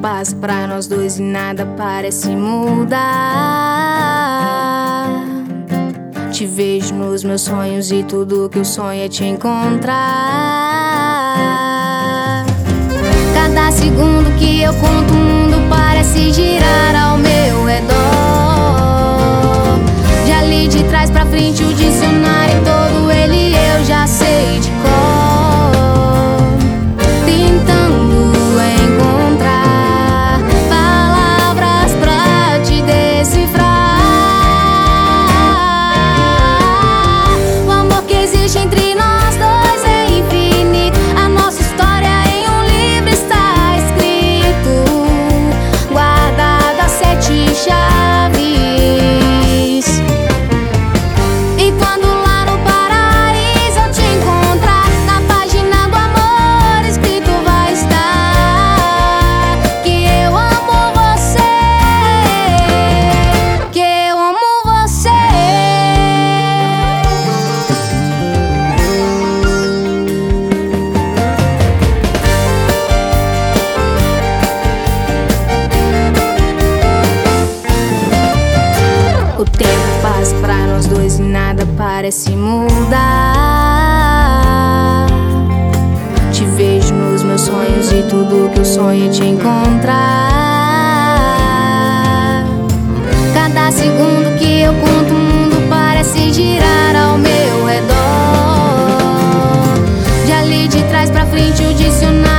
passa pra nós dois e nada parece mudar. Te vejo nos meus sonhos e tudo que eu sonho é te encontrar. Cada segundo que eu conto o mundo parece girar ao meu redor. De ali de trás pra frente o dicionário todo ele eu já sei de cor. Tentando encontrar palavras pra te decifrar. O amor que existe entre nós dois é infinito. A nossa história em um livro está escrito, guardado a 7 chaves. E quando lá no paraíso eu te encontrar, na página do amor escrito vai estar que eu amo você, que eu amo você. O tempo passa pra nós dois e nada parece mudar. Te vejo nos meus sonhos e tudo que eu sonho é te encontrar. Cada segundo que eu conto o mundo parece girar ao meu redor. De ali de trás pra frente o dicionário